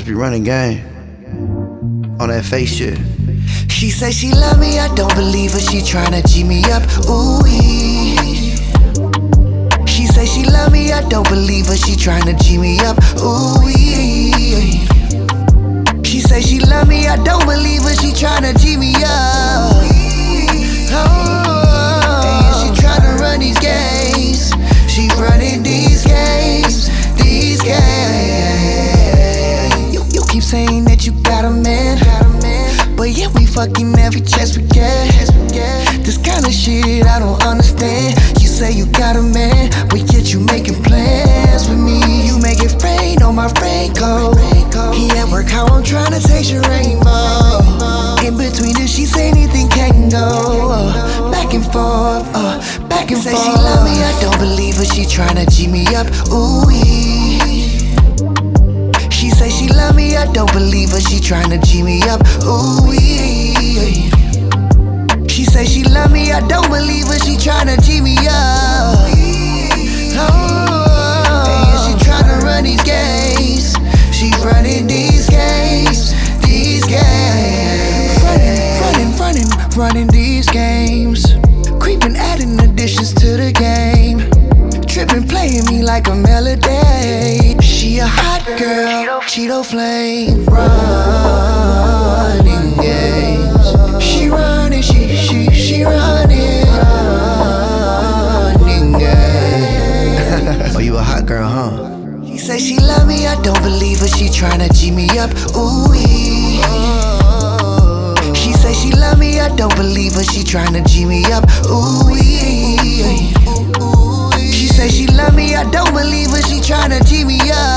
be running game on that fake shit. She say she love me, I don't believe her, she tryna G me up, ooh-wee. She say she love me, I don't believe her, she tryna G me up, ooh-wee. She say she love me, I don't believe her, she tryna G me up. Oh, and she tryna run these games, she running these games, these games. You keep saying that you got a man, but yeah, we fucking every chance we get. This kind of shit I don't understand. You say you got a man, but yet you making plans with me. You make it rain on my raincoat. He at work, how I'm tryna taste your rainbow. In between us, she say anything can go. Back and forth, back and forth. Say she love me, I don't believe her, she tryna G me up, ooh-wee. She say she love me, I don't believe her, she tryna G me up, ooh-wee. She say she love me, I don't believe her, she tryna G me up. Oh, and she tryna run these games, she running these games, these games. Running these games. Creeping, adding additions to the game. Tripping, playing me like a melody. She a hot girl, Cheeto flame. Running games. She running, she running. Running games. Oh, you a hot girl, huh? She say she love me, I don't believe her, she tryna G me up, ooh-wee. She say she love me, I don't believe her, she tryna G me up, ooh-wee. She say she love me, I don't believe her, she tryna G me up.